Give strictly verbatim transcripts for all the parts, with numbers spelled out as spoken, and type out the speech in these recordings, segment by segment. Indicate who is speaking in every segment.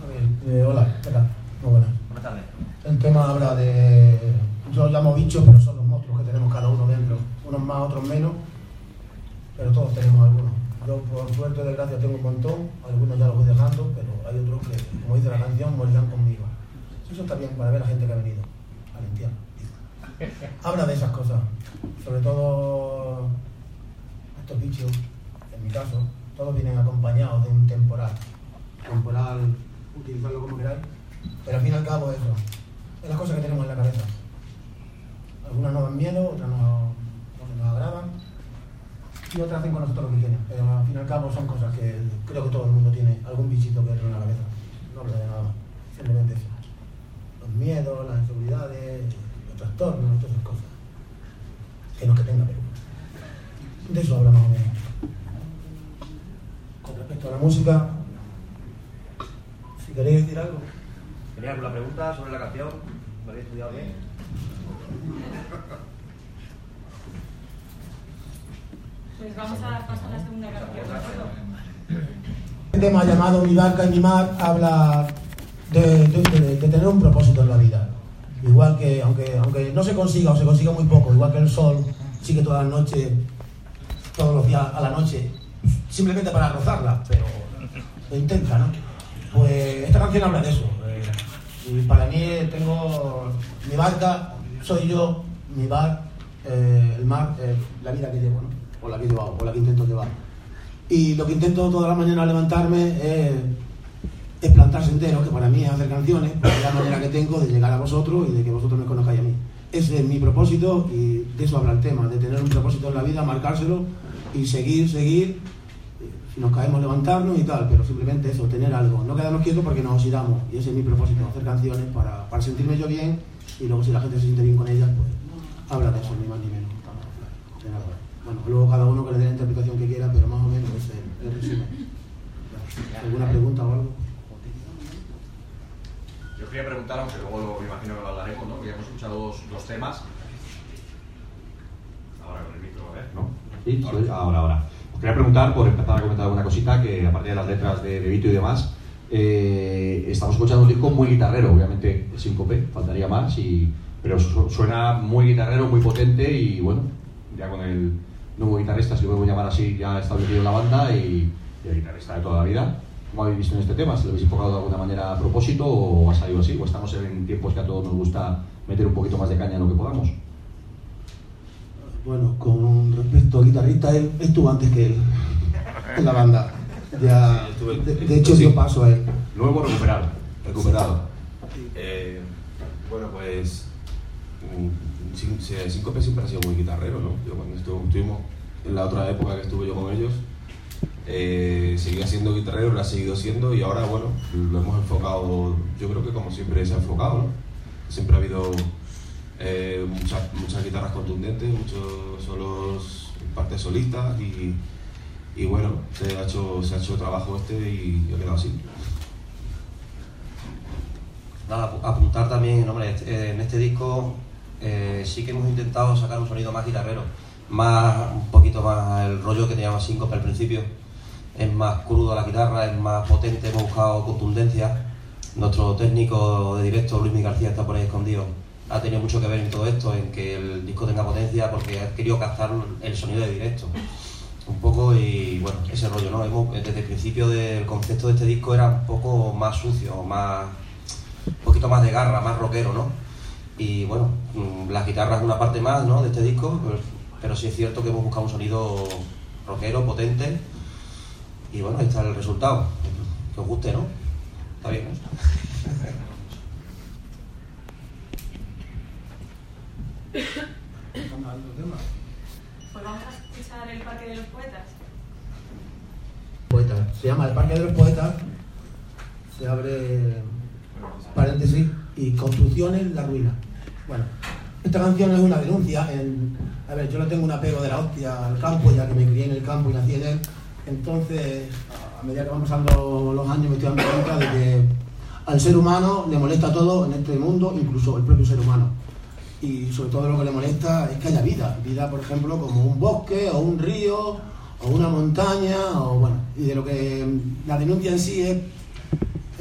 Speaker 1: A ver, eh, hola, ¿qué tal? Muy buenas.
Speaker 2: Buenas tardes.
Speaker 1: El tema habla de, yo lo llamo bichos, pero son los monstruos que tenemos cada uno dentro. Unos más, otros menos, pero todos tenemos algunos. Yo, por suerte o desgracia, tengo un montón, algunos ya los voy dejando, pero hay otros que, como dice la canción, morirán conmigo. Eso está bien para ver a la gente que ha venido al infierno. Habla de esas cosas, sobre todo estos bichos, en mi caso, todos vienen acompañados de un temporal. Temporal, utilizarlo como queráis, pero al fin y al cabo eso, es las cosas que tenemos en la cabeza. Algunas nos dan miedo, otras no, no nos agradan, y otras hacen con nosotros lo que quieren, pero al fin y al cabo son cosas que creo que todo el mundo tiene algún bichito que entra en la cabeza. No hablo de nada más, simplemente eso. Los miedos, las inseguridades, los trastornos, todas esas cosas. Que no es que tenga, pero de eso habla más o menos. Con respecto a la música, si queréis decir algo.
Speaker 2: ¿Tenéis alguna pregunta sobre la canción? ¿Me habéis estudiado bien?
Speaker 3: Pues vamos a pasar a la segunda canción, ¿de acuerdo?
Speaker 1: El tema llamado Mi barca y mi mar habla de, de, de, de tener un propósito en la vida. Igual que, aunque, aunque no se consiga o se consiga muy poco, igual que el sol sigue todas las noches, todos los días a la noche, simplemente para rozarla, pero lo intenta, ¿no? Pues esta canción habla de eso. Eh, y para mí tengo mi barca, soy yo, mi bar, eh, el mar, eh, la vida que llevo, ¿no? O la que he llevado, o la que intento llevar. Y lo que intento toda la mañana al levantarme es, es plantar senderos, que para mí es hacer canciones, porque es la manera que tengo de llegar a vosotros y de que vosotros me conozcáis a mí. Ese es mi propósito y de eso habla el tema, de tener un propósito en la vida, marcárselo y seguir, seguir, si nos caemos levantarnos y tal, pero simplemente eso, tener algo, no quedarnos quietos porque nos oxidamos, y ese es mi propósito, hacer canciones para, para sentirme yo bien, y luego si la gente se siente bien con ellas, pues habla de eso, ni más ni menos. De nada. Bueno, luego cada uno que le dé la interpretación que quiera, pero más o menos ese es el resumen. ¿Alguna pregunta o algo?
Speaker 4: Yo quería preguntar, aunque luego lo, me imagino que lo hablaremos, ¿no? Porque ya hemos escuchado dos, dos temas. Ahora con el micro, a ver, ¿no?
Speaker 5: Sí, soy, ahora, ahora. Os quería preguntar, por empezar a comentar alguna cosita, que aparte de las letras de, de Vito y demás, eh, estamos escuchando un disco muy guitarrero, obviamente síncope, faltaría más, y, pero su, suena muy guitarrero, muy potente, y bueno, ya con el nuevo guitarrista, si lo podemos llamar así, ya establecido en la banda, y, y el guitarrista de toda la vida. ¿Cómo habéis visto en este tema? ¿Se lo habéis enfocado de alguna manera a propósito o ha salido así? ¿O estamos en tiempos que a todos nos gusta meter un poquito más de caña en lo que podamos?
Speaker 1: Bueno, con respecto al guitarrista, él estuvo antes que él en la banda. Ya, de, de hecho, dio paso a él.
Speaker 5: Luego recuperado.
Speaker 6: Recuperado. Eh, bueno, pues Síncope siempre ha sido muy guitarrero, ¿no? Yo cuando estuvo, estuvimos en la otra época que estuve yo con ellos, eh, seguía siendo guitarrero, lo ha seguido siendo, y ahora, bueno, lo hemos enfocado, yo creo que como siempre se ha enfocado, ¿no? Siempre ha habido eh, muchas, muchas guitarras contundentes, muchos solos, partes solistas, y, y bueno, se ha hecho, se ha hecho trabajo este y ha quedado así.
Speaker 2: Nada, apuntar también, hombre, en este disco eh, sí que hemos intentado sacar un sonido más guitarrero, más, un poquito más el rollo que teníamos Síncope al principio. Es más crudo la guitarra, es más potente, hemos buscado contundencia. Nuestro técnico de directo, Luis Miguel García, está por ahí escondido. Ha tenido mucho que ver en todo esto, en que el disco tenga potencia, porque ha querido captar el sonido de directo. Un poco, y bueno, ese rollo, ¿no? Hemos, desde el principio del concepto de este disco era un poco más sucio, más, un poquito más de garra, más rockero, ¿no? Y bueno, la guitarra es una parte más, ¿no?, de este disco, pero, pero sí es cierto que hemos buscado un sonido rockero, potente. Y bueno, ahí está el resultado. Que os guste, ¿no? Está bien, ¿no?
Speaker 3: Pues vamos a escuchar El Parque de los Poetas.
Speaker 1: Poetas. Se llama El Parque de los Poetas. Se abre paréntesis y construcciones, la ruina. Bueno, esta canción es una denuncia. En, a ver, yo le tengo un apego de la hostia al campo, ya que me crié en el campo y nací en él. Entonces, a medida que van pasando los años, me estoy dando cuenta de que al ser humano le molesta todo en este mundo, incluso el propio ser humano. Y sobre todo lo que le molesta es que haya vida. Vida, por ejemplo, como un bosque, o un río, o una montaña, o bueno. Y de lo que la denuncia en sí es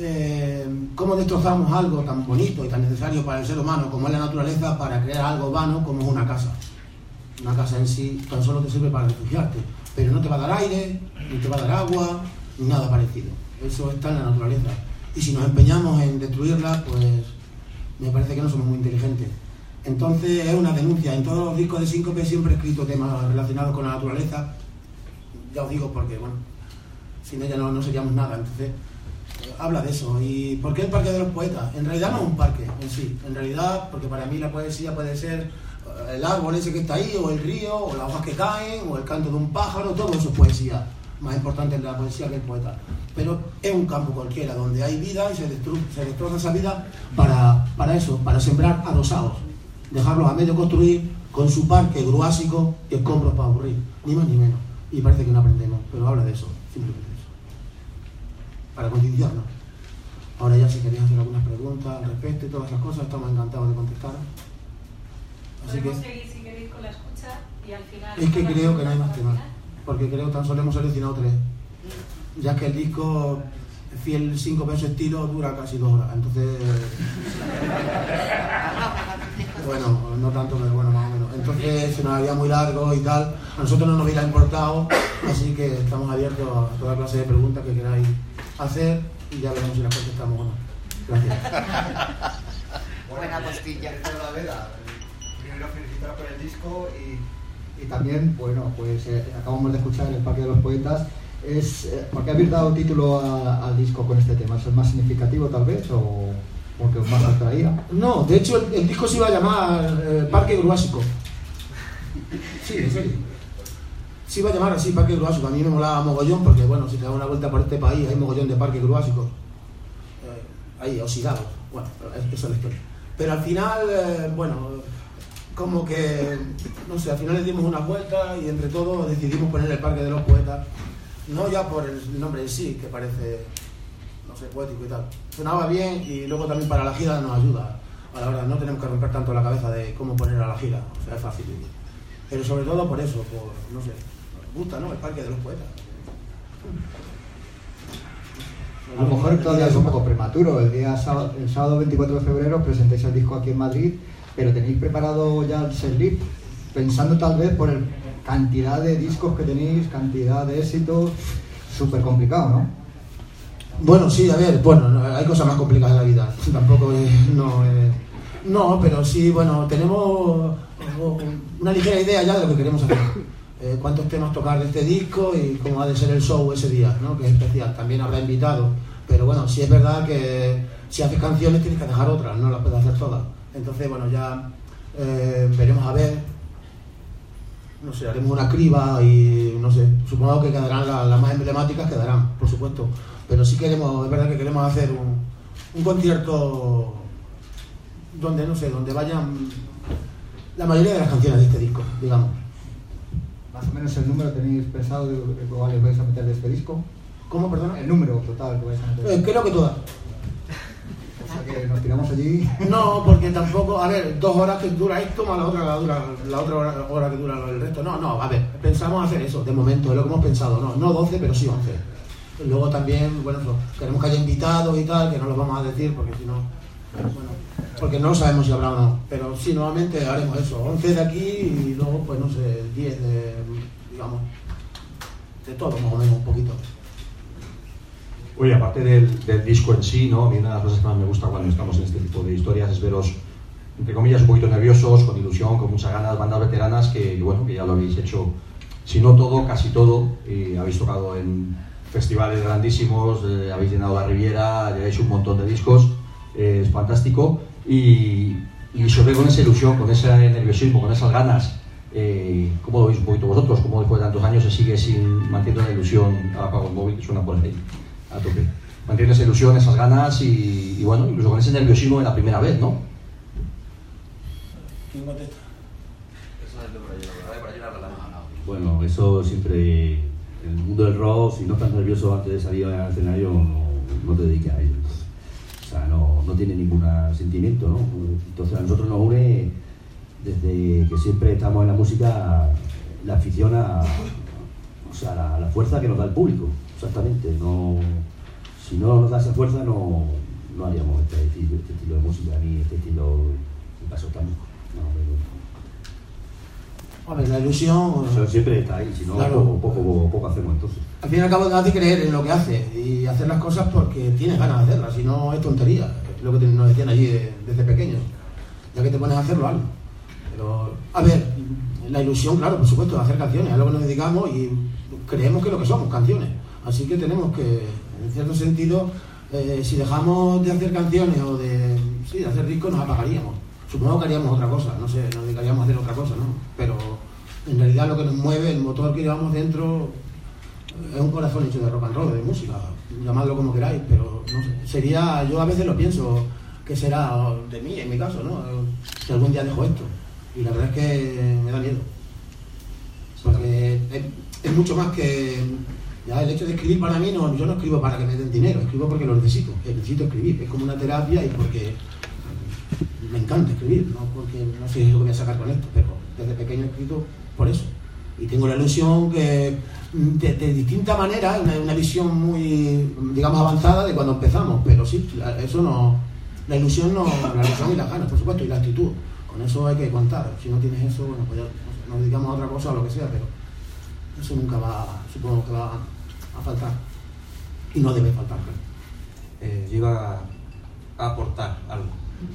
Speaker 1: eh, cómo destrozamos algo tan bonito y tan necesario para el ser humano como es la naturaleza para crear algo vano como es una casa. Una casa en sí tan solo te sirve para refugiarte, pero no te va a dar aire, ni te va a dar agua, ni nada parecido. Eso está en la naturaleza. Y si nos empeñamos en destruirla, pues me parece que no somos muy inteligentes. Entonces es una denuncia. En todos los discos de Síncope siempre he escrito temas relacionados con la naturaleza. Ya os digo porque, bueno, sin ella no, no seríamos nada. Entonces, eh, habla de eso. ¿Y por qué el Parque de los Poetas? En realidad no es un parque en sí. En realidad, porque para mí la poesía puede ser el árbol ese que está ahí, o el río, o las hojas que caen, o el canto de un pájaro. Todo eso es poesía. Más importante es la poesía que el poeta. Pero es un campo cualquiera donde hay vida y se, destru se destroza esa vida para, para eso, para sembrar adosados. Dejarlos a medio construir con su parque gruásico y escombros para aburrir, ni más ni menos. Y parece que no aprendemos, pero habla de eso, simplemente eso. Para concienciarnos. Ahora ya si queréis hacer algunas preguntas al respecto y todas esas cosas, estamos encantados de contestar. Así que,
Speaker 3: podemos seguir si queréis con la escucha y al final...
Speaker 1: Es que creo que no hay más temas, porque creo que tan solo hemos seleccionado tres. Ya que el disco fiel cinco pesos estilo dura casi dos horas, entonces... Bueno, no tanto, pero bueno, más o menos. Entonces se nos había muy largo y tal. A nosotros no nos hubiera importado, así que estamos abiertos a toda clase de preguntas que queráis hacer y ya veremos si las contestamos o no. Gracias.
Speaker 7: Buena postilla.
Speaker 8: Primero felicitaros por el disco y, y también, bueno, pues eh, acabamos de escuchar El Parque de los Poetas. Es, eh, ¿Por qué habéis dado título a, al disco con este tema? ¿Es el más significativo tal vez o porque os más atraía?
Speaker 1: No, de hecho el, el disco se iba a llamar eh, Parque Gruásico. Sí, en serio. Se iba a llamar así, Parque Gruásico. A mí me molaba mogollón porque, bueno, si te das una vuelta por este país hay mogollón de parques gruásicos. Eh, ahí, oxidados. Bueno, eso es la historia. Pero al final, eh, bueno, como que, no sé, al final le dimos una vuelta y entre todos decidimos poner el Parque de los Poetas. No ya por el nombre en sí, que parece, no sé, poético y tal. Sonaba bien y luego también para la gira nos ayuda. A la verdad, no tenemos que romper tanto la cabeza de cómo poner a la gira. O sea, es fácil. Pero sobre todo por eso, por, no sé, nos gusta, ¿no? El Parque de los Poetas.
Speaker 8: A lo mejor todavía es un poco prematuro. El día sábado, el sábado veinticuatro de febrero presentáis el disco aquí en Madrid, pero tenéis preparado ya el setlist, pensando tal vez por el cantidad de discos que tenéis, cantidad de éxitos, súper complicado, ¿no?
Speaker 1: Bueno, sí, a ver, bueno, hay cosas más complicadas en la vida, tampoco es, no, eh, no, pero sí, bueno, tenemos una ligera idea ya de lo que queremos hacer, eh, cuántos temas tocar de este disco y cómo ha de ser el show ese día, ¿no? Que es especial, también habrá invitados, pero bueno, sí es verdad que si haces canciones tienes que dejar otras, no las puedes hacer todas, entonces bueno, ya eh, veremos a ver. No sé, haremos una criba y no sé, supongo que quedarán las la más emblemáticas, quedarán, por supuesto. Pero sí queremos, es verdad que queremos hacer un, un concierto donde, no sé, donde vayan la mayoría de las canciones de este disco, digamos.
Speaker 8: Más o menos el número tenéis pensado de cuáles vais a meter de este disco.
Speaker 1: ¿Cómo, perdona?
Speaker 8: El número total que vais a meter.
Speaker 1: Eh, creo que todas.
Speaker 8: O sea que nos tiramos allí.
Speaker 1: No, porque tampoco, a ver, dos horas que dura esto más la otra, la, dura, la otra hora, hora que dura el resto. No, no, a ver, pensamos hacer eso, de momento, es lo que hemos pensado, no, no doce, pero sí once. Y luego también, bueno, eso, queremos que haya invitados y tal, que no los vamos a decir porque si no, bueno, porque no sabemos si habrá o no. Pero sí, nuevamente haremos eso, once de aquí y luego, pues no sé, diez de, digamos, de todo más o menos un poquito.
Speaker 5: Oye, aparte del, del disco en sí, ¿no? A mí una de las cosas que más me gusta cuando estamos en este tipo de historias es veros, entre comillas, un poquito nerviosos, con ilusión, con muchas ganas, bandas veteranas que, bueno, que ya lo habéis hecho, si no todo, casi todo, y habéis tocado en festivales grandísimos, eh, habéis llenado la Riviera, lleváis un montón de discos, eh, es fantástico, y, y sobre con esa ilusión, con ese nerviosismo, con esas ganas, eh, ¿cómo lo veis un poquito vosotros? ¿Cómo después de tantos años se sigue sin manteniendo la ilusión? Ahora apago el móvil que suena por ahí. A tope. Mantiene esa ilusión, esas ganas y, y bueno, incluso con ese nerviosismo de la primera vez, ¿no?
Speaker 1: ¿Quién contesta?
Speaker 9: Bueno, eso siempre, en el mundo del rock, si no estás nervioso antes de salir al escenario, no, no te dediques a ello. O sea, no, no tiene ningún sentimiento, ¿no? Entonces a nosotros nos une, desde que siempre estamos en la música, la afición a, o sea, la, la fuerza que nos da el público. Exactamente, no, si no nos da esa fuerza no, no haríamos este estilo, este estilo de música ni este estilo de paso tampoco. No,
Speaker 1: a ver, la ilusión...
Speaker 9: Eso siempre está ahí, si no,
Speaker 1: claro,
Speaker 9: poco, poco, poco hacemos entonces.
Speaker 1: Al fin y al cabo te hace creer en lo que hace y hacer las cosas porque tienes ganas de hacerlas, si no es tontería, es lo que nos decían allí de, desde pequeños, ya que te pones a hacerlo algo. Pero, a ver, la ilusión, claro, por supuesto, de hacer canciones, a lo que nos dedicamos y creemos que es lo que somos, canciones. Así que tenemos que, en cierto sentido, eh, si dejamos de hacer canciones o de, sí, de hacer discos, nos apagaríamos. Supongo que haríamos otra cosa, no sé, nos dedicaríamos a hacer otra cosa, ¿no? Pero en realidad lo que nos mueve, el motor que llevamos dentro, es un corazón hecho de rock and roll, de música, llamadlo como queráis, pero no sé, sería, yo a veces lo pienso, que será de mí, en mi caso, ¿no? Si algún día dejo esto. Y la verdad es que me da miedo. Porque es, es mucho más que... Ya el hecho de escribir para mí, no, yo no escribo para que me den dinero, escribo porque lo necesito, necesito escribir, es como una terapia y porque me encanta escribir, no porque no sé lo que voy a sacar con esto, pero desde pequeño he escrito por eso. Y tengo la ilusión que de, de distinta manera, una, una visión muy, digamos, avanzada de cuando empezamos, pero sí, eso no, la ilusión no, la ilusión y las ganas, por supuesto, y la actitud, con eso hay que contar, si no tienes eso, bueno, pues ya nos dedicamos a otra cosa o lo que sea, pero eso nunca va, supongo que va a faltar, y no debe faltar.
Speaker 2: Eh, yo iba a aportar algo.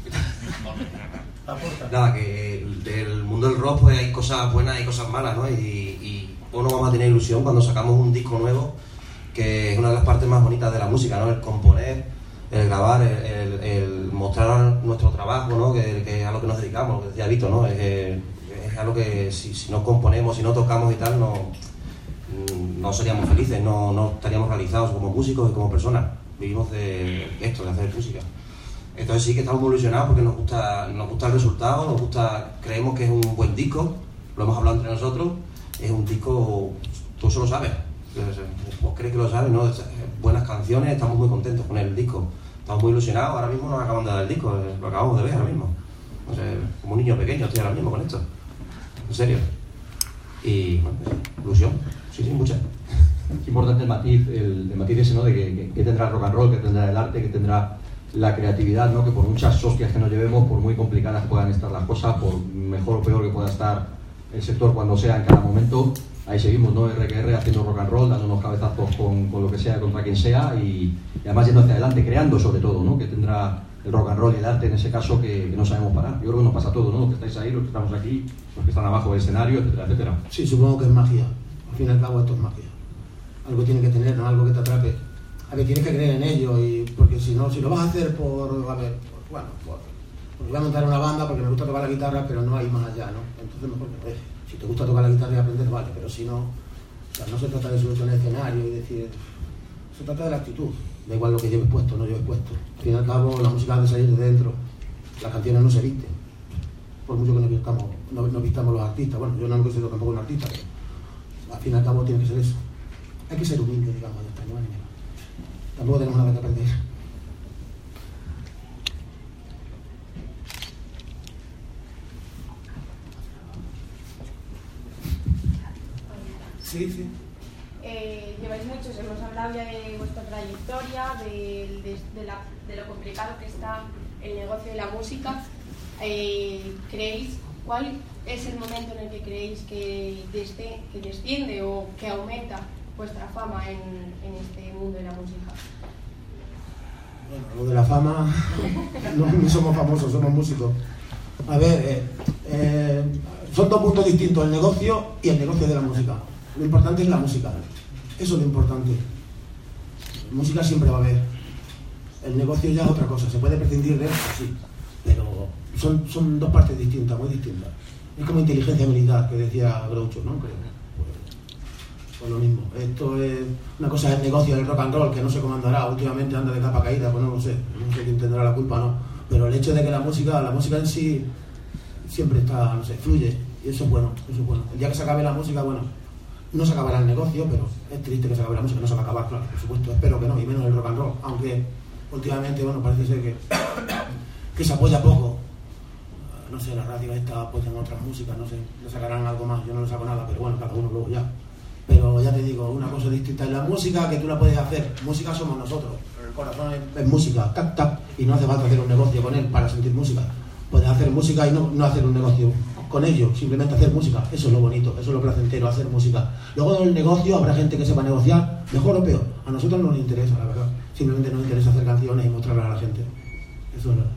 Speaker 2: Nada, que del mundo del rock pues hay cosas buenas y cosas malas, ¿no? Y, y uno vamos a tener ilusión cuando sacamos un disco nuevo, que es una de las partes más bonitas de la música, ¿no? El componer, el grabar, el, el, el mostrar nuestro trabajo, ¿no? Que, que es a lo que nos dedicamos, lo que decía Vito, ¿no? Es, es algo que si, si no componemos, si no tocamos y tal, no, no seríamos felices, no, no estaríamos realizados como músicos y como personas. Vivimos de esto, de hacer música. Entonces sí que estamos muy ilusionados porque nos gusta, nos gusta el resultado, nos gusta, creemos que es un buen disco, lo hemos hablado entre nosotros, es un disco, tú eso lo sabes, vos crees que lo sabes, ¿no? Buenas canciones, estamos muy contentos con el disco, estamos muy ilusionados, ahora mismo nos acaban de dar el disco, lo acabamos de ver ahora mismo, no sé, como un niño pequeño estoy ahora mismo con esto, en serio, y bueno, ilusión, sí, sí, mucha.
Speaker 5: Es importante el matiz, el, el matiz ese, ¿no? De que, que, que tendrá el rock and roll, que tendrá el arte, que tendrá la creatividad, ¿no? Que por muchas hostias que nos llevemos, por muy complicadas que puedan estar las cosas, por mejor o peor que pueda estar el sector cuando sea en cada momento, ahí seguimos, ¿no? R Q R haciendo rock and roll, dando unos cabezazos con, con lo que sea, contra quien sea, y, y además yendo hacia adelante, creando sobre todo, ¿no? Que tendrá el rock and roll y el arte en ese caso que, que no sabemos parar. Yo creo que nos pasa a todos, ¿no? Los que estáis ahí, los que estamos aquí, los que están abajo del escenario, etcétera, etcétera.
Speaker 1: Sí, supongo que es magia. Al fin y al cabo esto es magia. Algo tiene que tener, ¿no? Algo que te atrape. A ver, tienes que creer en ello, y porque si no, si lo vas a hacer por, a ver, por, bueno, por, porque voy a montar una banda porque me gusta tocar la guitarra, pero no hay más allá, ¿no? Entonces mejor que, pues, si te gusta tocar la guitarra y aprender, vale, pero si no, o sea, no se trata de subirte en el escenario y decir, se trata de la actitud, da igual lo que lleves puesto, no lleves puesto. Al fin y al cabo, la música ha de salir de dentro, las canciones no se visten, por mucho que nos vistamos, no, nos vistamos los artistas, bueno, yo no me considero tampoco un artista, pero al fin y al cabo tiene que ser eso. Hay que ser humilde, digamos, en español. Tampoco tenemos nada que aprender. Sí, sí.
Speaker 10: Eh, lleváis muchos, hemos hablado ya de vuestra trayectoria, de, de, de, la, de lo complicado que está el negocio de la música. Eh, ¿Creéis cuál es el momento en el que creéis que, desde, que desciende o que aumenta vuestra fama en, en este mundo de la música?
Speaker 1: Bueno, lo de la fama, no, no somos famosos, somos músicos. A ver, eh, eh, son dos puntos distintos, el negocio y el negocio de la música. Lo importante es la música, eso es lo importante. Música siempre va a haber. El negocio ya es otra cosa, se puede prescindir de eso, sí, pero son, son dos partes distintas, muy distintas. Es como inteligencia militar, que decía Groucho, ¿no? Creo. Pues lo mismo, esto es una cosa del negocio del rock and roll que no se comandará, últimamente anda de capa caída, pues no lo sé, no sé quién tendrá la culpa, no, pero el hecho de que la música, la música en sí siempre está, no sé, fluye, y eso es bueno, eso es bueno. El día que se acabe la música, bueno, no se acabará el negocio, pero es triste que se acabe la música, no se va a acabar, claro, por supuesto, espero que no, y menos el rock and roll, aunque últimamente, bueno, parece ser que, que se apoya poco, no sé, la radio esta apoyan otras músicas, no sé, le sacarán algo más, yo no le saco nada, pero bueno, cada uno luego ya. Pero ya te digo, una cosa distinta es la música, que tú la puedes hacer. Música somos nosotros. corazón es, es música, tac, tac, y no hace falta hacer un negocio con él para sentir música. Puedes hacer música y no, no hacer un negocio con ello, simplemente hacer música. Eso es lo bonito, eso es lo placentero, hacer música. Luego del negocio habrá gente que sepa negociar, mejor o peor. A nosotros no nos interesa, la verdad. Simplemente nos interesa hacer canciones y mostrarlas a la gente. Eso es lo...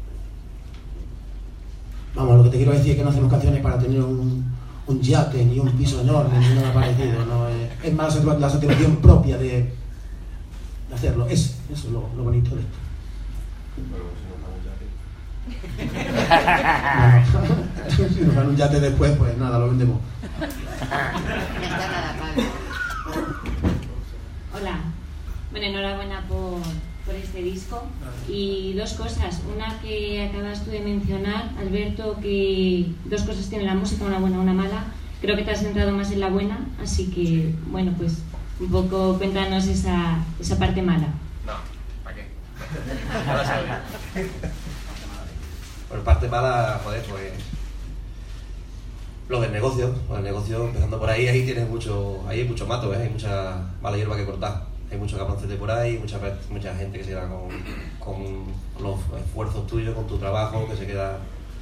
Speaker 1: Vamos, lo que te quiero decir es que no hacemos canciones para tener un, un yate, ni un piso enorme, ni nada parecido. No, es, es más la satisfacción propia de, de hacerlo. Es, eso es lo, lo bonito de esto. No, si nos dan un yate después, pues nada, lo vendemos.
Speaker 11: Hola, bueno, enhorabuena por, por este disco. Y dos cosas, una que acabas tú de mencionar, Alberto, que dos cosas tiene la música, una buena y una mala. Creo que te has centrado más en la buena, así que, bueno, pues un poco cuéntanos esa, esa parte mala.
Speaker 4: No, ¿para qué?
Speaker 2: Por parte mala, joder, pues lo del negocio, lo del negocio, empezando por ahí, ahí tienes mucho, ahí hay mucho mato, ¿eh? Hay mucha mala hierba que cortar, hay mucho cabroncete por ahí, mucha, mucha gente que se queda con, con los esfuerzos tuyos, con tu trabajo, que se queda,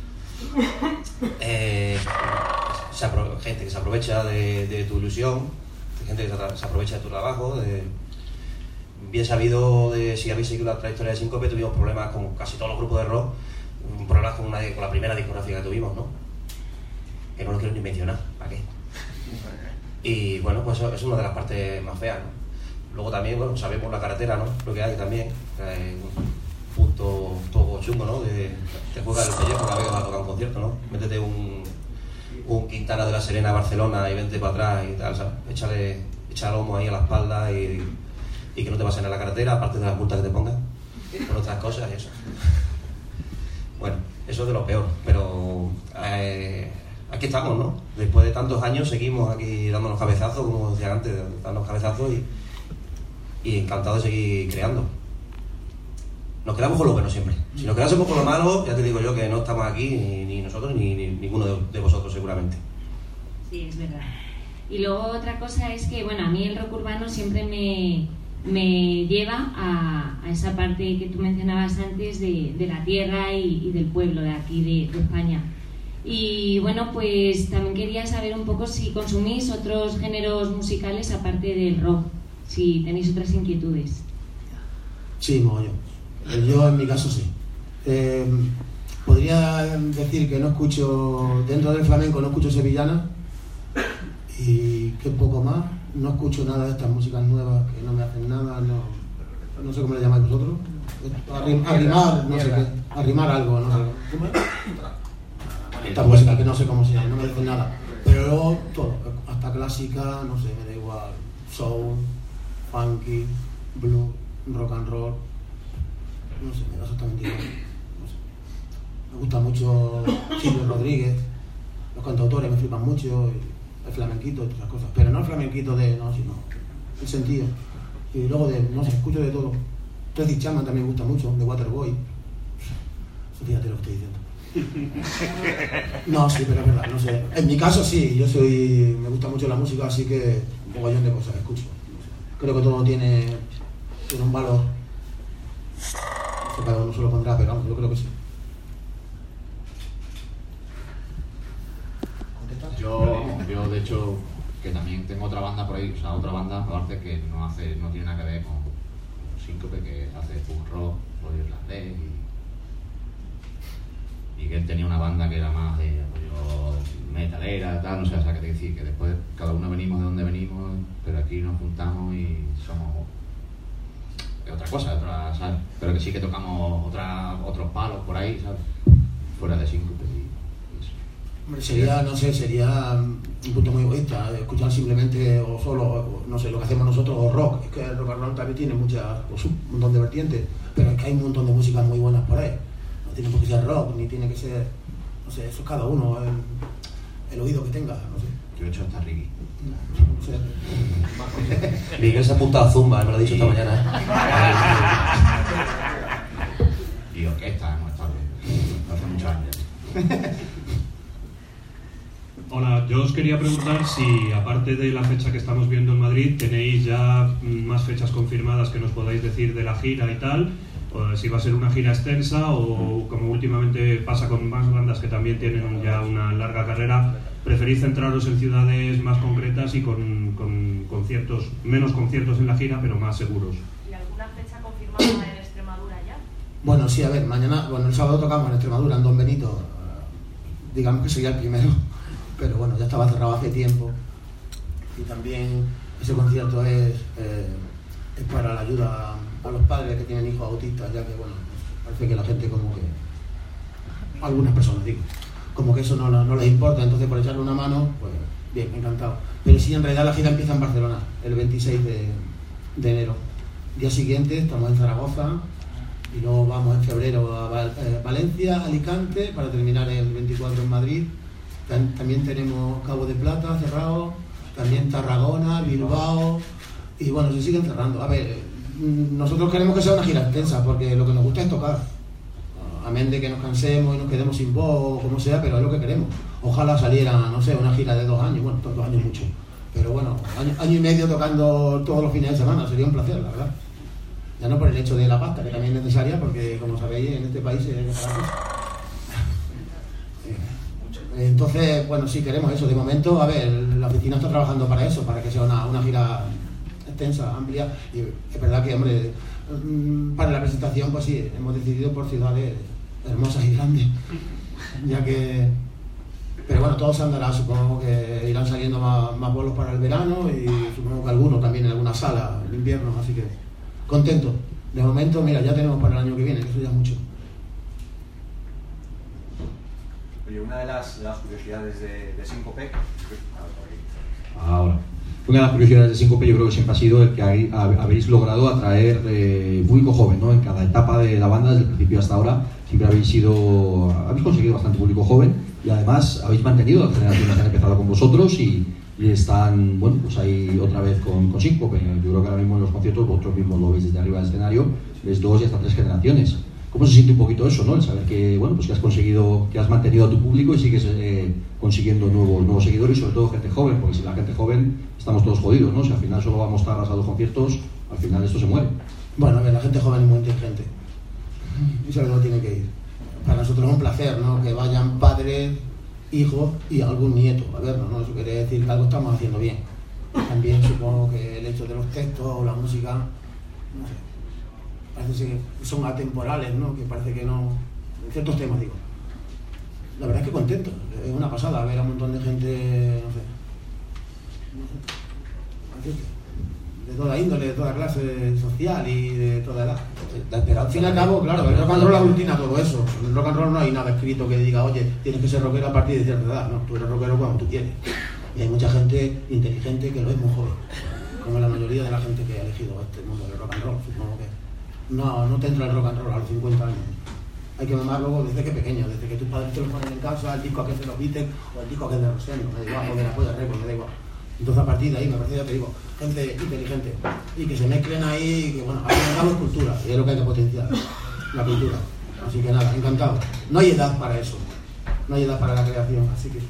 Speaker 2: eh, se apro- gente que se aprovecha de, de tu ilusión, gente que se, se aprovecha de tu trabajo, de, bien sabido, de si habéis seguido la trayectoria de Síncope, tuvimos problemas con casi todos los grupos de rock, problemas con, una, con la primera discográfica que tuvimos, ¿no? Que no lo quiero ni mencionar, ¿para qué? Y bueno, pues eso es una de las partes más feas, ¿no? Luego también, bueno, sabemos la carretera, ¿no? Lo que hay también, que hay un punto un poco chungo, ¿no? De, te juegas el pellejo cada vez que vas a tocar un concierto, ¿no? Métete un, un Quintana de la Serena a Barcelona y vente para atrás y tal, ¿sabes? Échale, échale lomo ahí a la espalda y, y que no te pasen a la carretera, aparte de las multas que te pongan, por otras cosas y eso. Bueno, eso es de lo peor, pero eh, aquí estamos, ¿no? Después de tantos años seguimos aquí dándonos cabezazos, como decía antes, dándonos cabezazos y, y encantados de seguir creando. Nos quedamos con lo bueno siempre. Si nos quedásemos con lo malo, ya te digo yo que no estamos aquí, ni, ni nosotros, ni, ni ninguno de, de vosotros seguramente.
Speaker 11: Sí, es verdad. Y luego otra cosa es que, bueno, a mí el rock urbano siempre me... me lleva a, a esa parte que tú mencionabas antes de, de la tierra y, y del pueblo de aquí de, de España. Y bueno, pues también quería saber un poco si consumís otros géneros musicales aparte del rock, si tenéis otras inquietudes.
Speaker 1: Sí, mogollón. Yo en mi caso sí. Eh, podría decir que no escucho, dentro del flamenco no escucho sevillana y que poco más. No escucho nada de estas músicas nuevas que no me hacen nada, no, no sé cómo le llamáis vosotros. Arrim, arrimar, no sé qué, arrimar algo, no sé. Esta música que no sé cómo se llama, no me dicen nada. Pero luego todo, hasta clásica, no sé, me da igual. Soul, funky, blues, rock and roll, no sé, me da exactamente igual. No sé. Me gusta mucho Silvio Rodríguez, los cantautores me flipan mucho. Y, el flamenquito y todas esas cosas, pero no el flamenquito de, no, sino el sentido. Y luego de, no sé, escucho de todo. Tracy Chapman también me gusta mucho, de Waterboy. Eso fíjate lo que estoy diciendo. No, sí, pero es verdad, no sé. En mi caso sí, yo soy, me gusta mucho la música, así que un mogollón de cosas escucho. Creo que todo tiene, tiene un valor. No sé, cada uno se lo pondrá, pero vamos, yo creo que sí.
Speaker 12: Yo, yo de hecho, que también tengo otra banda por ahí, o sea, otra banda aparte que no hace, no tiene nada que ver con Síncope, que hace punk rock, rollo irlandés, y, y que él tenía una banda que era más de rollo metalera, tal, no sé, o sea, que te decir que después cada uno venimos de donde venimos, pero aquí nos juntamos y somos de otra cosa, de otra, ¿sabes? Pero que sí que tocamos otra, otros palos por ahí, ¿sabes? Fuera de Síncope.
Speaker 1: Sería, no sé, sería un punto muy egoísta escuchar simplemente o solo, o, no sé, lo que hacemos nosotros o rock. Es que el rock and roll también tiene muchas, un montón de vertientes, pero es que hay un montón de músicas muy buenas por ahí. No tiene por qué ser rock, ni tiene que ser, no sé, eso es cada uno, el, el oído que tenga, no sé.
Speaker 12: Yo he hecho hasta Ricky.
Speaker 1: No sé.
Speaker 2: Miguel se apunta a Zumba, me lo ha dicho esta mañana.
Speaker 12: Y orquesta, hemos estado hace muchos años.
Speaker 13: Hola, yo os quería preguntar si, aparte de la fecha que estamos viendo en Madrid, tenéis ya más fechas confirmadas que nos podáis decir de la gira y tal, o si va a ser una gira extensa o, como últimamente pasa con más bandas que también tienen ya una larga carrera, preferís centraros en ciudades más concretas y con, con conciertos, menos conciertos en la gira, pero más seguros.
Speaker 3: ¿Y alguna fecha confirmada en Extremadura ya?
Speaker 1: Bueno, sí, a ver, mañana, bueno, el sábado tocamos en Extremadura, en Don Benito, digamos que sería el primero, pero bueno, ya estaba cerrado hace tiempo. Y también ese concierto es, eh, es para la ayuda a los padres que tienen hijos autistas, ya que, bueno, parece que la gente como que, algunas personas digo, como que eso no, no, no les importa, entonces por echarle una mano, pues bien, encantado. Pero sí, en realidad la gira empieza en Barcelona, el veintiséis de, de enero. Día siguiente estamos en Zaragoza, y luego vamos en febrero a Val, eh, Valencia, Alicante, para terminar el veinticuatro en Madrid. También tenemos Cabo de Plata cerrado, también Tarragona, Bilbao, y bueno, se siguen cerrando. A ver, nosotros queremos que sea una gira extensa, porque lo que nos gusta es tocar. Amén de que nos cansemos y nos quedemos sin voz, o como sea, pero es lo que queremos. Ojalá saliera, no sé, una gira de dos años, bueno, dos años mucho, pero bueno, año, año y medio tocando todos los fines de semana, sería un placer, la verdad. Ya no por el hecho de la pasta, que también es necesaria, porque como sabéis, en este país es necesario. Entonces, bueno, sí queremos eso. De momento, a ver, la oficina está trabajando para eso, para que sea una, una gira extensa, amplia. Y es verdad que, hombre, para la presentación, pues sí, hemos decidido por ciudades hermosas y grandes, ya que... Pero bueno, todo se andará, supongo que irán saliendo más, más vuelos para el verano y supongo que algunos también en alguna sala en invierno, así que contento. De momento, mira, ya tenemos para el año que viene, que eso ya es mucho.
Speaker 4: Oye, una de las, de las curiosidades de, de Síncope...
Speaker 5: Ahora, una de las curiosidades de Síncope yo creo que siempre ha sido el que hay, habéis logrado atraer eh, público joven, ¿no? En cada etapa de la banda, desde el principio hasta ahora, siempre habéis sido, habéis conseguido bastante público joven y además habéis mantenido las generaciones que han empezado con vosotros y, y están, bueno, pues ahí otra vez con, con Síncope. Yo creo que ahora mismo en los conciertos vosotros mismos lo veis desde arriba del escenario, ves dos y hasta tres generaciones. ¿Cómo se siente un poquito eso, no? El saber que, bueno, pues que has conseguido, que has mantenido a tu público y sigues eh, consiguiendo nuevos, nuevos seguidores y sobre todo gente joven, porque si la gente joven estamos todos jodidos, ¿no? Si al final solo vamos tardas a dos conciertos, al final esto se muere.
Speaker 1: Bueno, a ver, la gente joven es muy inteligente y sobre todo tiene que ir. Para nosotros es un placer, ¿no? Que vayan padres, hijos y algún nieto a vernos, ¿no? Eso quiere decir que algo estamos haciendo bien. También supongo que el hecho de los textos o la música, no sé, parece que son atemporales, ¿no? Que parece que no... ciertos temas, digo. La verdad es que contento. Es una pasada ver a un montón de gente, no sé, no sé, de toda índole, de toda clase social y de toda edad. Al fin y al cabo, claro, el rock and roll aglutina todo eso. En el rock and roll no hay nada escrito que diga, oye, tienes que ser rockero a partir de cierta edad. No, tú eres rockero cuando tú quieres. Y hay mucha gente inteligente que lo es muy joven, como la mayoría de la gente que ha elegido este mundo del rock and roll. Supongo que no, no te entra el rock and roll a los cincuenta años. Hay que mamarlo desde que pequeño, desde que tus padres te lo ponen en casa, el disco que te lo Beatles o el disco que es de Rosendo, me da igual, o de la Polla Records, me da igual. Entonces a partir de ahí me parece, ya te digo, gente inteligente y que se mezclen ahí, y que bueno, al fin y al cabo es cultura y es lo que hay que potenciar, la cultura. Así que nada, encantado. No hay edad para eso, no hay edad para la creación, así que...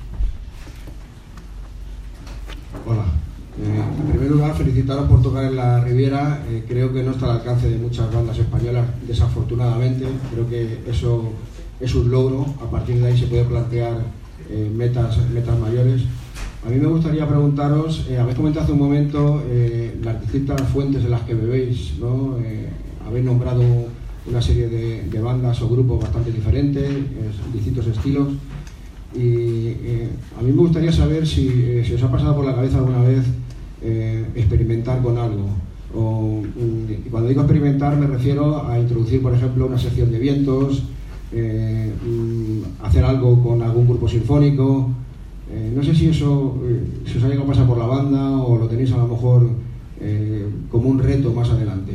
Speaker 14: Hola. Eh, en primer lugar, felicitaros por tocar en la Riviera. Eh, creo que no está al alcance de muchas bandas españolas, desafortunadamente. Creo que eso es un logro. A partir de ahí se puede plantear eh, metas, metas mayores. A mí me gustaría preguntaros, eh, habéis comentado hace un momento eh, las distintas fuentes en las que bebéis, ¿no? Eh, habéis nombrado una serie de, de bandas o grupos bastante diferentes, eh, distintos estilos. Y eh, a mí me gustaría saber si, eh, si os ha pasado por la cabeza alguna vez eh, experimentar con algo. O, y cuando digo experimentar me refiero a introducir, por ejemplo, una sección de vientos, eh, hacer algo con algún grupo sinfónico. Eh, no sé si eso eh, si os ha llegado a pasar por la banda o lo tenéis a lo mejor eh, como un reto más adelante.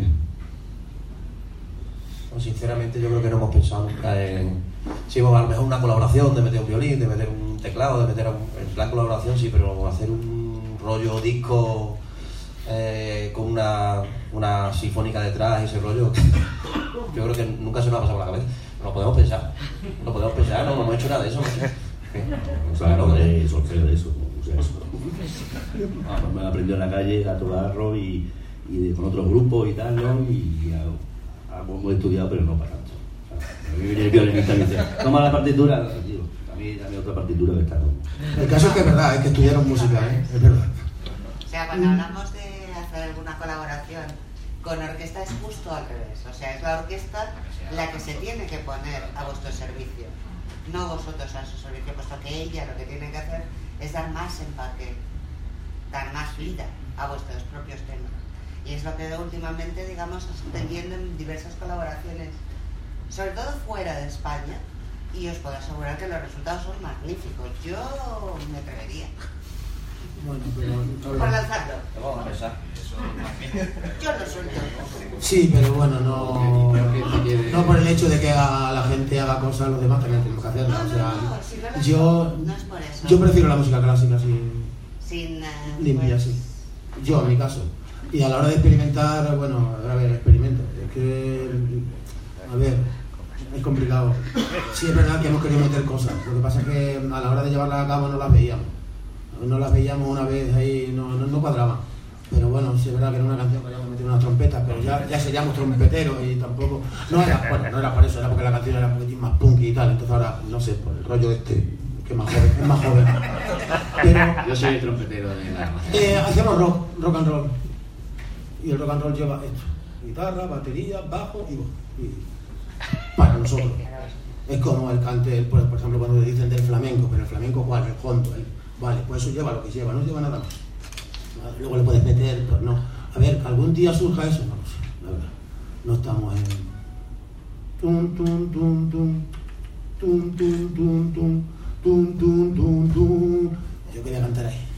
Speaker 2: Pues sinceramente yo creo que no hemos pensado nunca en... Sí, bueno, a lo mejor una colaboración, de meter un violín, de meter un teclado, de meter un... En plan colaboración sí, pero hacer un rollo disco eh, con una, una sinfónica detrás y ese rollo, yo creo que nunca se nos ha pasado por la cabeza. No lo podemos pensar, no lo podemos pensar, no, no hemos hecho nada de eso.
Speaker 9: Claro, de eso, de eso. sea, eso. Vamos, me he aprendido en la calle a tocar rock y, y de, con otros grupos y tal, ¿no? Y a, a, hemos estudiado, pero no para tanto. O sea, a mí viene el violinista y me dice, toma la partitura, tío, a mí dame otra partitura que está.
Speaker 1: El caso es que es verdad, es que estudiaron música, ¿eh? Es verdad.
Speaker 7: O sea, cuando hablamos de hacer alguna colaboración con orquesta es justo al revés. O sea, es la orquesta la que se tiene que poner a vuestro servicio, no vosotros a su servicio, puesto que ella lo que tiene que hacer es dar más empaque, dar más vida a vuestros propios temas. Y es lo que últimamente, digamos, estoy viendo en diversas colaboraciones, sobre todo fuera de España, y os puedo asegurar que los resultados son magníficos. Yo me atrevería.
Speaker 1: Bueno, pero...
Speaker 7: Por lanzarlo.
Speaker 12: Vamos a pensar.
Speaker 7: Yo lo suelto.
Speaker 1: Sí, pero bueno, no, no por el hecho de que a la gente haga cosas, los demás también tenemos que hacerlas. O sea, yo, yo prefiero la música clásica sin,
Speaker 7: sin uh,
Speaker 1: limpia,
Speaker 7: pues...
Speaker 1: sí. Yo, en mi caso. Y a la hora de experimentar, bueno, a ver, experimento. Es que, a ver, es complicado. Sí, es verdad que hemos querido meter cosas. Lo que pasa es que a la hora de llevarlas a cabo no las veíamos. No las veíamos una vez ahí, no, no, no cuadraban. Pero bueno, sí es verdad que en una canción queríamos meter unas trompetas, pero ya, ya seríamos trompeteros y tampoco... No era, bueno, no era por eso, era porque la canción era un poquitín más punky y tal, entonces ahora, no sé, por el rollo este, que es más joven, es más joven. Pero...
Speaker 12: Yo soy trompetero de la...
Speaker 1: Eh, hacemos rock, rock and roll. Y el rock and roll lleva esto, guitarra, batería, bajo y voz. Y para nosotros. Es como el cante, el, por, por ejemplo, cuando dicen del flamenco, pero el flamenco, ¿cuál? El hondo, el... Vale, pues eso lleva lo que lleva, no lleva nada más. Luego le puedes meter, pues no. A ver, que algún día surja eso, no lo sé, la verdad. No estamos en... Tum, tum, tum, tum, tum, tum, tum, tum, tum, tum, tum, tum. Yo quería cantar ahí.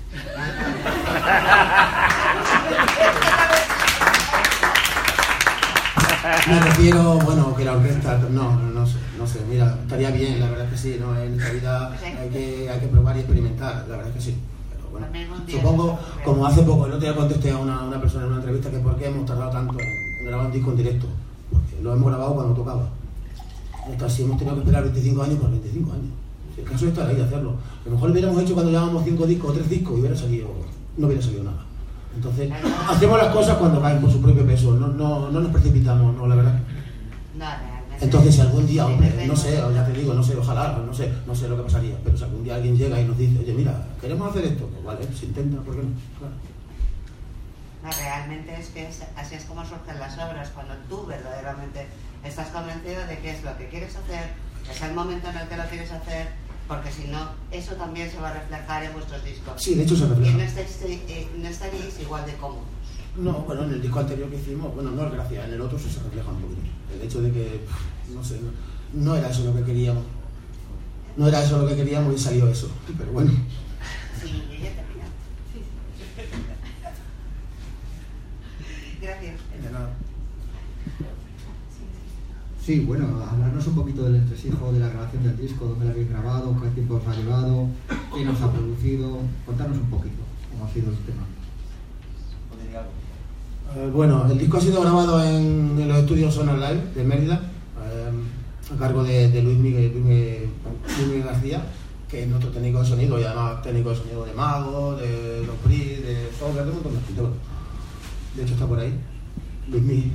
Speaker 1: Me refiero, bueno, que la orquesta, no, no, no sé, no sé, mira, estaría bien, la verdad es que sí, ¿no? En esta vida hay que, hay que probar y experimentar, la verdad es que sí. Pero bueno, supongo, como hace poco, el otro día contesté a una, una persona en una entrevista que por qué hemos tardado tanto en grabar un disco en directo, porque lo hemos grabado cuando tocaba. Entonces, si hemos tenido que esperar veinticinco años, pues veinticinco años. El caso es estar ahí y hacerlo. A lo mejor lo hubiéramos hecho cuando llevábamos cinco discos o tres discos y hubiera salido, no hubiera salido nada. Entonces, hacemos las cosas cuando caen por su propio peso, no, no, no nos precipitamos, no, la verdad.
Speaker 7: No, realmente.
Speaker 1: Entonces, si algún día, hombre, no sé, ya te digo, no sé, ojalá, no sé, no sé lo que pasaría, pero si algún día alguien llega y nos dice, oye, mira, queremos hacer esto, pues vale, se intenta, ¿por qué no? Claro.
Speaker 7: No, realmente es que es, así es como surgen las obras, cuando tú verdaderamente estás convencido de qué es lo que quieres hacer, es el momento en el que lo quieres hacer, porque si no, eso también se va a reflejar en vuestros discos.
Speaker 1: Sí, de hecho se refleja.
Speaker 7: Y no estáis, eh, no estaríais igual de cómodos.
Speaker 1: No, bueno, en el disco anterior que hicimos, bueno, no es gracia, en el otro sí se refleja un poquito. El hecho de que, no sé, no, no era eso lo que queríamos. No era eso lo que queríamos y salió eso, pero bueno.
Speaker 7: Sí, ya termina. Gracias.
Speaker 1: De nada.
Speaker 8: Sí, bueno, hablarnos un poquito del entresijo de la grabación del disco, dónde lo habéis grabado, qué tiempo os ha llevado, qué nos ha producido, contarnos un poquito cómo ha sido el tema.
Speaker 1: Eh, bueno, el disco ha sido grabado en, en los estudios Sonar Live de Mérida, eh, a cargo de, de Luis Miguel, Luis Miguel, Luis Miguel García, que es nuestro técnico de sonido y además técnico de sonido de Mago, de Los Pri, de Sober, de un montón de gente. De hecho está por ahí, Luis Miguel.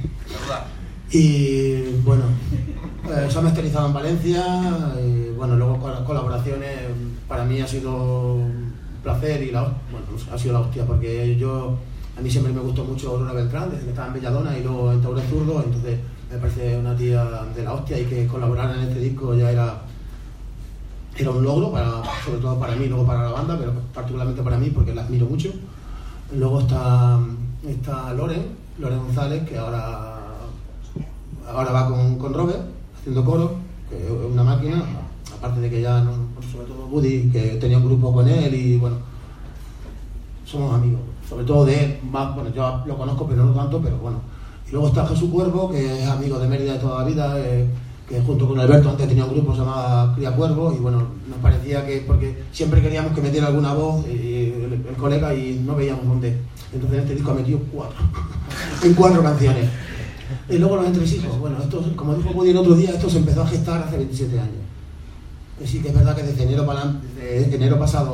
Speaker 1: Y bueno, eh, se ha masterizado en Valencia y bueno, luego con las colaboraciones para mí ha sido un placer y la, bueno, ha sido la hostia porque yo, a mí siempre me gustó mucho Aurora Beltrán desde que estaba en Belladona y luego en Tauro Zurdo, entonces me parece una tía de la hostia y que colaborar en este disco ya era, era un logro, para, sobre todo para mí, luego para la banda, pero particularmente para mí porque la admiro mucho. Luego está, está Loren, Loren González, que ahora Ahora va con, con Robert, haciendo coro, que es una máquina, aparte de que ya, no, sobre todo Woody, que tenía un grupo con él y bueno, somos amigos, sobre todo de él, más, bueno, yo lo conozco pero no tanto, pero bueno. Y luego está Jesús Cuervo, que es amigo de Mérida de toda la vida, eh, que junto con Alberto antes tenía un grupo que se llamaba Cría Cuervo y bueno, nos parecía que, porque siempre queríamos que metiera alguna voz, y el, el colega, y no veíamos dónde. Entonces en este disco ha metido cuatro, en cuatro canciones. Y luego los entresijos, bueno, esto, como dijo Woody el otro día, esto se empezó a gestar hace veintisiete años. Que sí que es verdad que desde enero, para, desde enero pasado, a,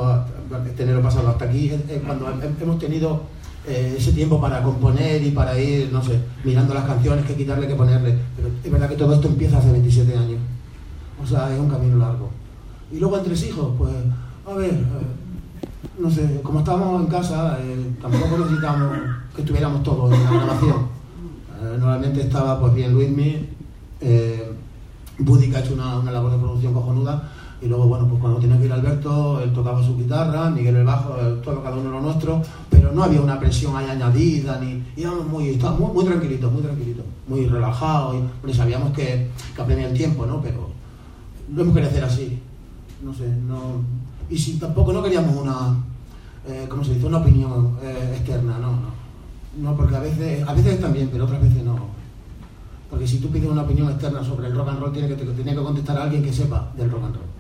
Speaker 1: este enero pasado hasta aquí, es, es cuando hemos tenido eh, ese tiempo para componer y para ir, no sé, mirando las canciones, qué quitarle, qué ponerle. Pero es verdad que todo esto empieza hace veintisiete años. O sea, es un camino largo. Y luego entre hijos, pues, a ver, eh, no sé, como estábamos en casa, eh, tampoco necesitábamos que estuviéramos todos en la grabación. Eh, normalmente estaba, pues bien, Luismi, eh, Buddy, que ha hecho una, una labor de producción cojonuda, y luego, bueno, pues cuando tenía que ir Alberto, él tocaba su guitarra, Miguel el bajo, todo cada uno lo nuestro, pero no había una presión ahí añadida, ni íbamos muy, estábamos muy, muy tranquilitos, muy tranquilitos, muy relajados, y bueno, sabíamos que, que apremia el tiempo, ¿no? Pero no hemos querido hacer así, no sé, no, y si tampoco no queríamos una, eh, ¿cómo se dice?, una opinión eh, externa, no, no, no, porque a veces, a veces están bien, pero otras veces no, porque si tú pides una opinión externa sobre el rock and roll, tiene que, tiene que contestar a alguien que sepa del rock and roll.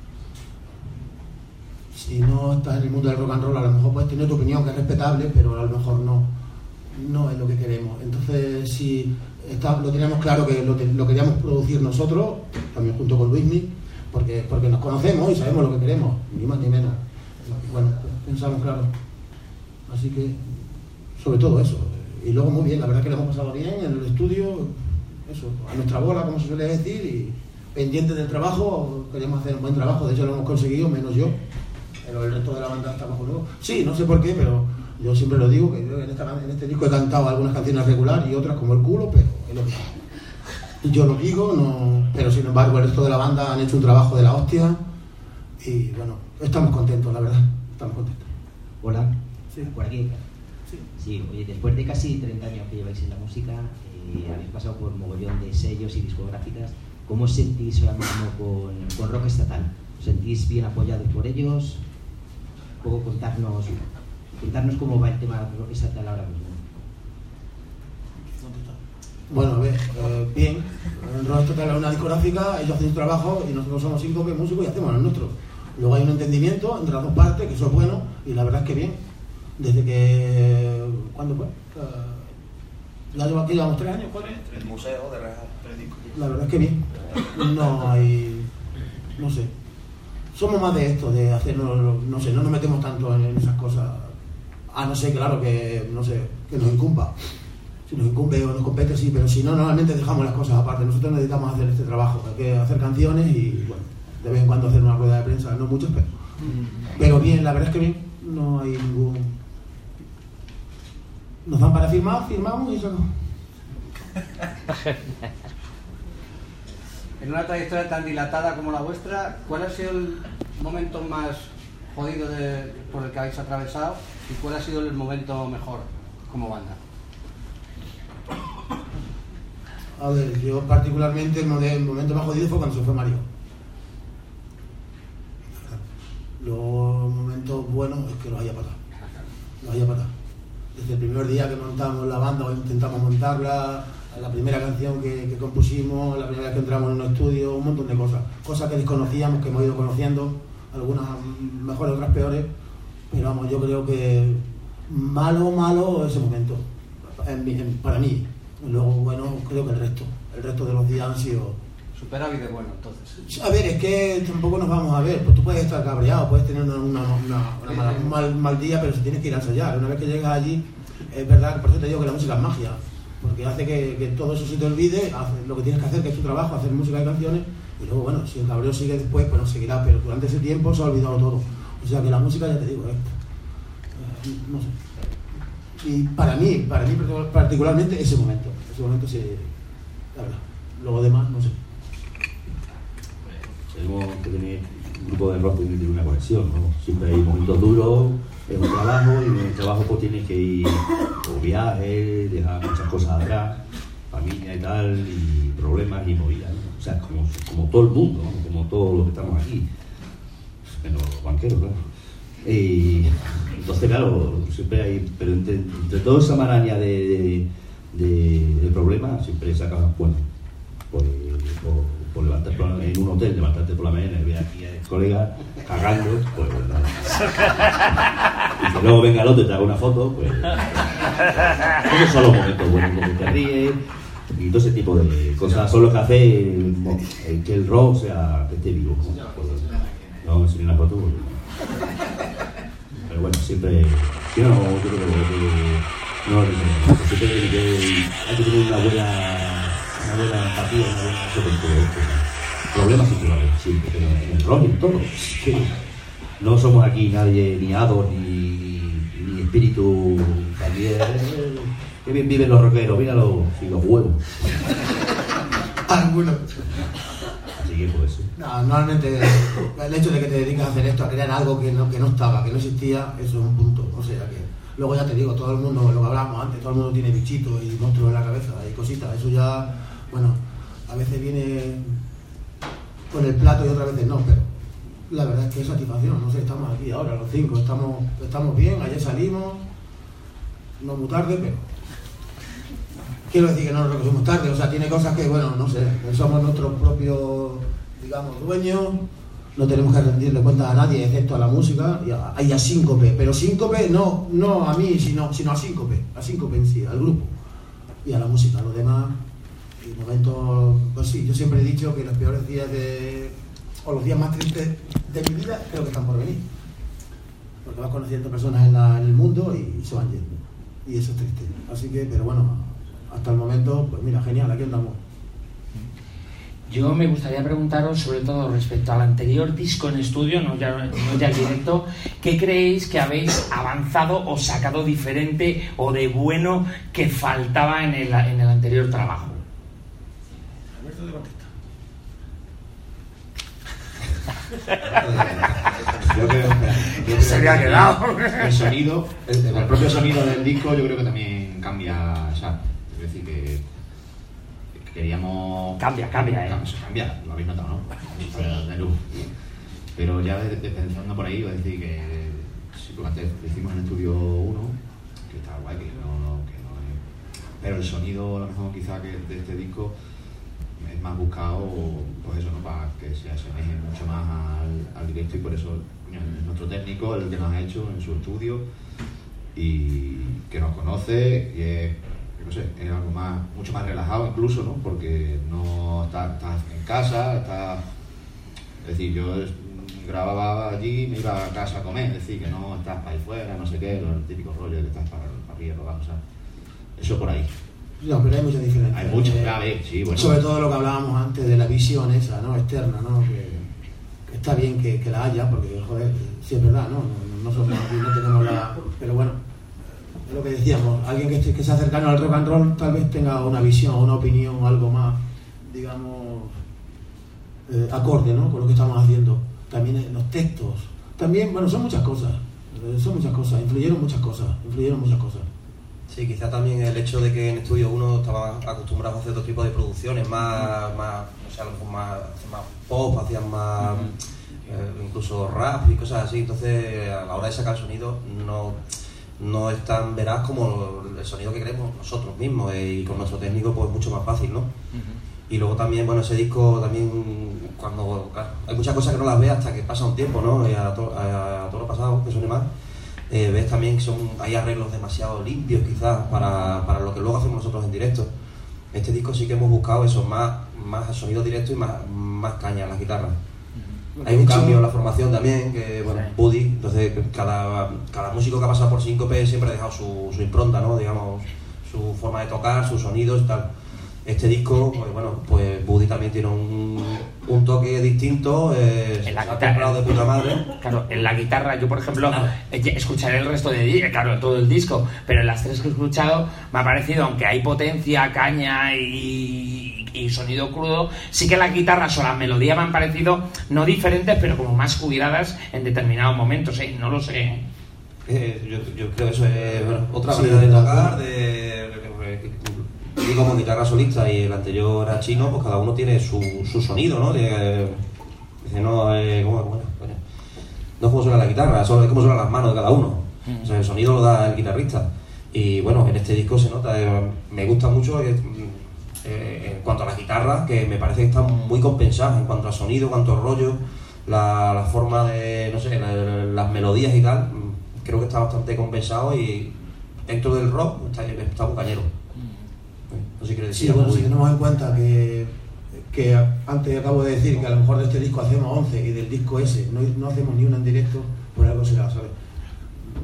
Speaker 1: Si no estás en el mundo del rock and roll, a lo mejor puedes tener tu opinión, que es respetable, pero a lo mejor no, no es lo que queremos. Entonces, si está, lo teníamos claro que lo, lo queríamos producir nosotros, también junto con Luismi, porque, porque nos conocemos y sabemos lo que queremos, ni más ni menos. Bueno, pensamos claro. Así que, sobre todo eso. Y luego muy bien, la verdad que lo hemos pasado bien en el estudio, eso, a nuestra bola, como se suele decir, y pendientes del trabajo, queríamos hacer un buen trabajo, de hecho lo hemos conseguido, menos yo. Pero el resto de la banda está bajo nuevo. Sí, no sé por qué, pero yo siempre lo digo, que yo en, esta, en este disco he cantado algunas canciones regular y otras como el culo, pero es lo que y yo lo digo, no, pero sin embargo el resto de la banda han hecho un trabajo de la hostia y bueno, estamos contentos, la verdad, estamos contentos.
Speaker 15: Hola,
Speaker 1: sí.
Speaker 15: ¿Por aquí?
Speaker 1: Sí.
Speaker 15: Sí, oye, después de casi treinta años que lleváis en la música, eh, habéis pasado por un mogollón de sellos y discográficas, ¿cómo os sentís ahora mismo con, con Rock Estatal? ¿Os sentís bien apoyados por ellos? Un poco contarnos, contarnos cómo va el tema de Rock Estatal ahora mismo.
Speaker 1: Bueno, a ver, eh, bien, en Rock Estatal es una discográfica, ellos hacen un trabajo y nosotros somos cinco músicos y hacemos lo nuestro. Luego hay un entendimiento entre las dos partes, que eso es bueno, y la verdad es que bien. Desde que... ¿Cuándo fue? ¿Ya lleva aquí? ¿Llevamos tres años? ¿Cuatro?
Speaker 2: El museo de Real.
Speaker 1: La verdad es que bien. No hay... no sé. Somos más de esto, de hacernos, no sé, no nos metemos tanto en esas cosas, a no ser, claro, que, no sé, que nos incumpa. Si nos incumbe o nos compete, sí, pero si no, normalmente dejamos las cosas aparte. Nosotros necesitamos hacer este trabajo, hay que hacer canciones y, bueno, de vez en cuando hacer una rueda de prensa, no muchos, pero, pero bien, la verdad es que bien, no hay ningún... Nos dan para firmar, firmamos y eso no.
Speaker 16: En una trayectoria tan dilatada como la vuestra, ¿cuál ha sido el momento más jodido de, por el que habéis atravesado y cuál ha sido el momento mejor como banda?
Speaker 1: A ver, yo particularmente el momento más jodido fue cuando se fue Mario. Los momentos buenos es que los haya patado. Los haya patado. Desde el primer día que montamos la banda o intentamos montarla, la primera canción que, que compusimos, la primera vez que entramos en un estudio, un montón de cosas. Cosas que desconocíamos, que hemos ido conociendo, algunas mejores, otras peores. Pero vamos, yo creo que malo, malo ese momento, en, en, para mí. Luego, bueno, creo que el resto, el resto de los días han sido...
Speaker 16: Superávit de bueno, entonces.
Speaker 1: A ver, es que tampoco nos vamos a ver, pues tú puedes estar cabreado, puedes tener una, una, una, una mala, un mal, mal día, pero si tienes que ir a ensayar. Una vez que llegas allí, es verdad, por eso te digo que la música es magia, porque hace que, que todo eso se te olvide, hace lo que tienes que hacer, que es tu trabajo, hacer música y canciones, y luego, bueno, si el cabreo sigue después, pues no seguirá, pero durante ese tiempo se ha olvidado todo. O sea que la música, ya te digo, eh, eh, no sé. Y para mí, para mí particularmente, ese momento, ese momento sí, la verdad. Luego demás, no sé.
Speaker 9: Tenemos que tener un grupo de rock que tiene una conexión, ¿no? Siempre hay momentos duros, es un trabajo y en el trabajo pues tienes que ir o viajes, dejar muchas cosas atrás, familia y tal, y problemas y movidas, ¿no? O sea, como, como todo el mundo, ¿no? Como todos los que estamos aquí, menos los banqueros, claro. Y entonces, claro, siempre hay, pero entre, entre toda esa maraña de, de, de, de problemas, siempre sacas, bueno, pues, por, por levantar en un hotel, levantarte por la mañana y ver aquí a el colega cagando, pues bueno. Y que luego venga el otro y te haga una foto, pues. Esos son los momentos buenos, donde te ríes y todo ese tipo de cosas son los que hace el, el, que el rock sea, que esté vivo. No, me enseñé una foto. Porque... pero bueno, siempre, si no, yo creo que no, siempre tiene que, hay que tener una buena, una buena empatía, una buena eso con todo esto, ¿no? Problemas siempre va a haber, siempre, pero en el rock y en todo, es que no somos aquí nadie ni hados ni, ni espíritu también. Qué bien viven los rockeros, míralo, y los huevos.
Speaker 1: Algunos.
Speaker 9: Así que pues sí.
Speaker 1: No, normalmente el hecho de que te dedicas a hacer esto, a crear algo que no, que no estaba, que no existía, eso es un punto. O sea que luego ya te digo, todo el mundo, lo que hablábamos antes, todo el mundo tiene bichitos y monstruos en la cabeza y cositas. Eso ya, bueno, a veces viene con el plato y otras veces no, pero la verdad es que es satisfacción. No sé, estamos aquí ahora, los cinco, estamos, estamos bien, ayer salimos, no muy tarde, pero quiero decir que no nos recogimos tarde, o sea, tiene cosas que, bueno, no sé, somos nuestros propios, digamos, dueños, no tenemos que rendirle cuentas a nadie, excepto a la música y a, y a Síncope, pero Síncope no, no a mí, sino, sino a Síncope, a Síncope en sí, al grupo, y a la música, a los demás, y momentos, pues sí, yo siempre he dicho que los peores días de, o los días más tristes de mi vida, creo que están por venir, porque vas conociendo personas en, la, en el mundo y, y se van yendo, y eso es triste, así que, pero bueno, hasta el momento, pues mira, genial, aquí andamos.
Speaker 17: Yo me gustaría preguntaros, sobre todo respecto al anterior disco en estudio, no ya, no ya el directo, ¿qué creéis que habéis avanzado o sacado diferente o de bueno que faltaba en el, en el anterior trabajo?
Speaker 16: Alberto de Batista.
Speaker 12: Yo creo que
Speaker 17: se había quedado.
Speaker 12: El sonido, el, el propio sonido del disco, yo creo que también cambia, o sea, es decir, que queríamos...
Speaker 17: Cambia, cambia, ¿eh?
Speaker 12: Cambia, lo habéis notado, ¿no? De luz. Pero ya de, de pensando por ahí, voy a decir que sí, porque antes lo hicimos en Estudio uno, que está guay, que no, no, que no es... Pero el sonido, a lo mejor quizá que de este disco es más buscado, pues eso, ¿no? Para que se asemeje mucho más al, al directo, y por eso es nuestro técnico, el que nos ha hecho en su estudio y que nos conoce y es, no sé, es algo más, mucho más relajado incluso, ¿no? Porque no estás está en casa, está, es decir, yo grababa allí, me iba a casa a comer, es decir, que no estás para ahí fuera, no sé qué, el típico rollo de que estás para, para arriba, para abajo, o sea, eso por ahí.
Speaker 1: No, pero hay mucha diferencia.
Speaker 12: Hay mucho,
Speaker 1: eh,
Speaker 12: claro, sí, bueno.
Speaker 1: Sobre todo lo que hablábamos antes de la visión esa, ¿no? Externa, ¿no? Que, que está bien que, que la haya, porque, joder, sí es verdad, ¿no? No, no somos aquí, no tenemos la... Pero bueno, es lo que decíamos, alguien que, esté, que sea cercano al rock and roll tal vez tenga una visión, una opinión, algo más, digamos, eh, acorde, ¿no? Con lo que estamos haciendo. También los textos, también, bueno, son muchas cosas, son muchas cosas, influyeron muchas cosas, influyeron muchas cosas.
Speaker 2: Sí, quizá también el hecho de que en Estudio uno estaban acostumbrados a hacer otro tipo de producciones, más, más o sea, a lo mejor más, más pop, hacían más, eh, incluso rap y cosas así, entonces a la hora de sacar el sonido no, no es tan veraz como el sonido que queremos nosotros mismos, eh, y con nuestro técnico pues mucho más fácil, ¿no? Uh-huh. Y luego también, bueno, ese disco también, cuando, claro, hay muchas cosas que no las ves hasta que pasa un tiempo, ¿no? Y a, to, a, a todo lo pasado, que suene más. Eh, ves también que son, hay arreglos demasiado limpios quizás para, para lo que luego hacemos nosotros en directo. Este disco sí que hemos buscado eso, más, más sonido directo y más, más caña en las guitarras. Hay un cambio en la formación también, que bueno, Buddy, entonces cada, cada músico que ha pasado por Síncope siempre ha dejado su, su impronta, ¿no? Digamos, su forma de tocar, sus sonidos y tal. Este disco, pues bueno, pues Buddy también tiene un, un toque distinto, eh,
Speaker 17: en la
Speaker 2: se ha comprado de puta madre.
Speaker 17: Claro, en la guitarra, yo por ejemplo, escucharé el resto de, claro, todo el disco, pero en las tres que he escuchado me ha parecido, aunque hay potencia, caña y, y sonido crudo, sí que las guitarras o las melodías me han parecido no diferentes, pero como más cuidadas en determinados momentos, ¿eh? No lo sé.
Speaker 2: Eh, yo, yo creo que eso es bueno, otra sí, manera de tocar, de, de, de, de y como guitarra solista y el anterior era chino, pues cada uno tiene su, su sonido, ¿no? Dice, no, eh, ¿cómo, cómo, coño? No es como suena la guitarra, solo es como suenan las manos de cada uno. O sea, el sonido lo da el guitarrista. Y bueno, en este disco se nota, eh, me gusta mucho eh, eh, en cuanto a las guitarras, que me parece que están muy compensadas en cuanto a sonido, en cuanto a rollo, la, la forma de, no sé, la, las melodías y tal, creo que está bastante compensado y dentro del rock está, está un cañero. No sé qué decir.
Speaker 1: Sí, bueno, si tenemos en cuenta que, que antes acabo de decir que a lo mejor de este disco hacemos once y del disco ese no, no hacemos ni una en directo, por algo será, ¿sabes?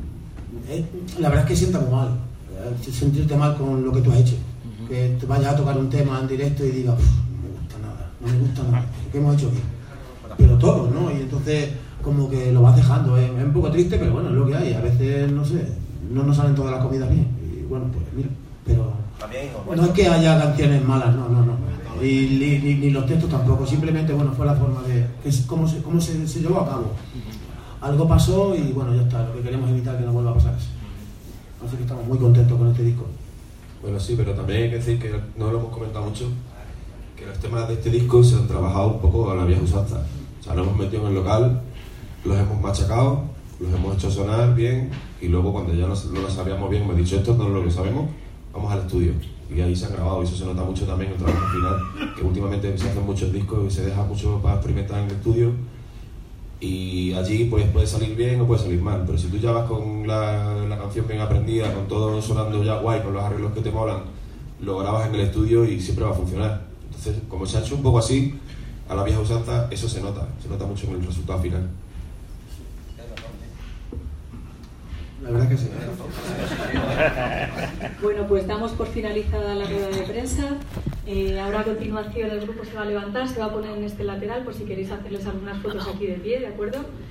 Speaker 1: eh, la verdad es que sienta muy mal, eh, sentirte mal con lo que tú has hecho. Uh-huh. Que te vayas a tocar un tema en directo y digas, no me gusta nada, no me gusta nada, ¿qué hemos hecho aquí? Pero todos, ¿no? Y entonces como que lo vas dejando, es, es un poco triste, pero bueno, es lo que hay. A veces, no sé, no nos salen todas las comidas bien. Y bueno, pues mira, pero no es que haya canciones malas, no, no, no. Y ni, ni, ni los textos tampoco, simplemente, bueno, fue la forma de que es, cómo, se, cómo se, se llevó a cabo. Algo pasó y bueno, ya está, lo que queremos evitar que no vuelva a pasar eso. Así que estamos muy contentos con este disco.
Speaker 6: Bueno, sí, pero también hay que decir que no lo hemos comentado mucho, que los temas de este disco se han trabajado un poco a la vieja usanza. O sea, los hemos metido en el local, los hemos machacado, los hemos hecho sonar bien y luego cuando ya no, no lo sabíamos bien, hemos dicho esto no es lo que sabemos, vamos al estudio. Y ahí se han grabado y eso se nota mucho también en el trabajo final, que últimamente se hacen muchos discos y se deja mucho para experimentar en el estudio y allí pues puede salir bien o puede salir mal, pero si tú ya vas con la, la canción bien aprendida, con todo sonando ya guay, con los arreglos que te molan, lo grabas en el estudio y siempre va a funcionar. Entonces, como se ha hecho un poco así, a la vieja usanza, eso se nota, se nota mucho en el resultado final.
Speaker 1: La verdad que sí.
Speaker 18: Bueno, pues damos por finalizada la rueda de prensa. Eh, ahora a continuación el grupo se va a levantar, se va a poner en este lateral por si queréis hacerles algunas fotos aquí de pie, ¿de acuerdo?